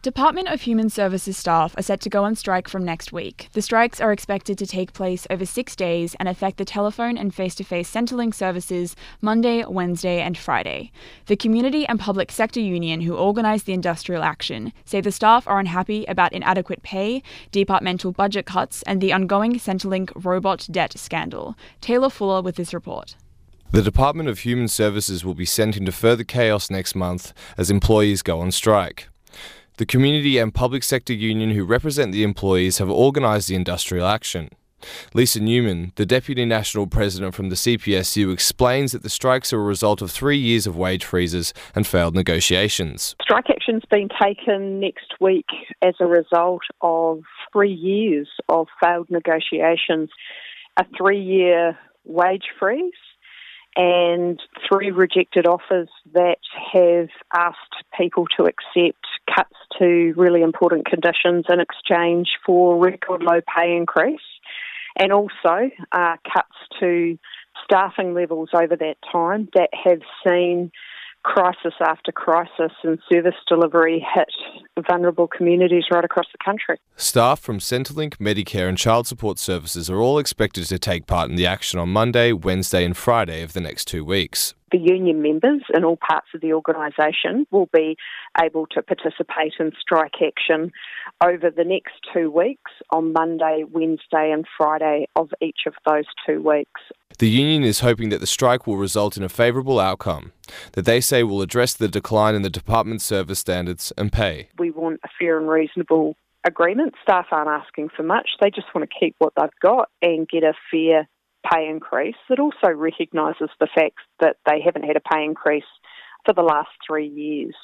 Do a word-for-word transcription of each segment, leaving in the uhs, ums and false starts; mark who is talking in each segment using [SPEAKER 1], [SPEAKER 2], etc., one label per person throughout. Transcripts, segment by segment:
[SPEAKER 1] Department of Human Services staff are set to go on strike from next week. The strikes are expected to take place over six days and affect the telephone and face-to-face Centrelink services Monday, Wednesday and Friday. The Community and Public Sector Union, who organised the industrial action, say the staff are unhappy about inadequate pay, departmental budget cuts and the ongoing Centrelink robot debt scandal. Taylor Fuller with this report.
[SPEAKER 2] The Department of Human Services will be sent into further chaos next month as employees go on strike. The Community and Public Sector Union, who represent the employees, have organised the industrial action. Lisa Newman, the Deputy National President from the C P S U, explains that the strikes are a result of three years of wage freezes and failed negotiations.
[SPEAKER 3] Strike action's been taken next week as a result of three years of failed negotiations, a three-year wage freeze, and three rejected offers that have asked people to accept cuts to really important conditions in exchange for record low pay increase, and also uh, cuts to staffing levels over that time that have seen crisis after crisis and service delivery hit vulnerable communities right across the country.
[SPEAKER 2] Staff from Centrelink, Medicare and Child Support Services are all expected to take part in the action on Monday, Wednesday and Friday of the next two weeks.
[SPEAKER 3] The union members in all parts of the organisation will be able to participate in strike action over the next two weeks on Monday, Wednesday and Friday of each of those two weeks.
[SPEAKER 2] The union is hoping that the strike will result in a favourable outcome that they say will address the decline in the department's service standards and pay.
[SPEAKER 3] We want a fair and reasonable agreement. Staff aren't asking for much. They just want to keep what they've got and get a fair pay increase that also recognises the fact that they haven't had a pay increase for the last three years.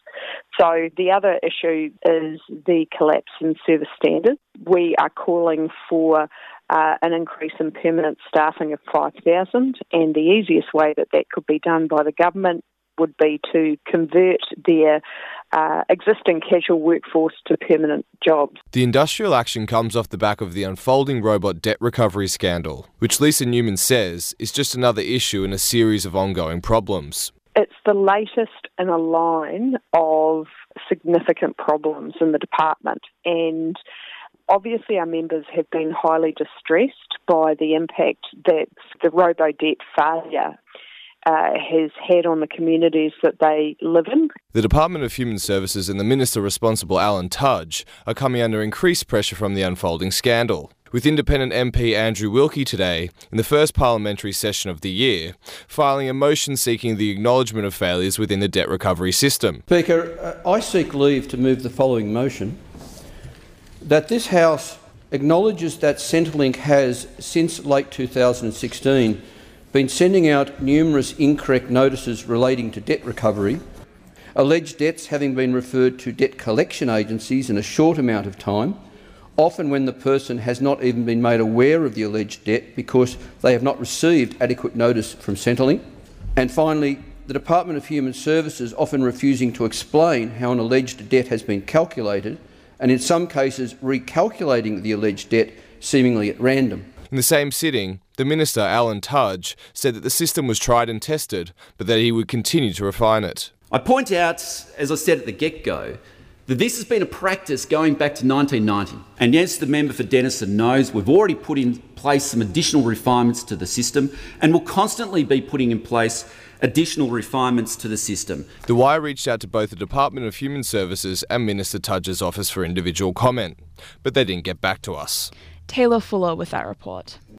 [SPEAKER 3] So the other issue is the collapse in service standards. We are calling for uh, an increase in permanent staffing of five thousand, and the easiest way that that could be done by the government would be to convert their uh, existing casual workforce to permanent jobs.
[SPEAKER 2] The industrial action comes off the back of the unfolding robot debt recovery scandal, which Lisa Newman says is just another issue in a series of ongoing problems.
[SPEAKER 3] It's the latest in a line of significant problems in the department, and obviously our members have been highly distressed by the impact that the robo-debt failure Uh, has had on the communities that they live in.
[SPEAKER 2] The Department of Human Services and the Minister responsible, Alan Tudge, are coming under increased pressure from the unfolding scandal, with Independent M P Andrew Wilkie today, in the first parliamentary session of the year, filing a motion seeking the acknowledgement of failures within the debt recovery system.
[SPEAKER 4] Speaker, uh, I seek leave to move the following motion: that this House acknowledges that Centrelink has, since late two thousand sixteen, been sending out numerous incorrect notices relating to debt recovery, alleged debts having been referred to debt collection agencies in a short amount of time, often when the person has not even been made aware of the alleged debt because they have not received adequate notice from Centrelink, and finally, the Department of Human Services often refusing to explain how an alleged debt has been calculated, and in some cases recalculating the alleged debt seemingly at random.
[SPEAKER 2] In the same sitting, the Minister, Alan Tudge, said that the system was tried and tested, but that he would continue to refine it.
[SPEAKER 5] I point out, as I said at the get-go, that this has been a practice going back to nineteen ninety. And yes, the member for Denison knows we've already put in place some additional refinements to the system and will constantly be putting in place additional refinements to the system.
[SPEAKER 2] The Wire reached out to both the Department of Human Services and Minister Tudge's office for individual comment, but they didn't get back to us.
[SPEAKER 1] Taylor Fuller with that report.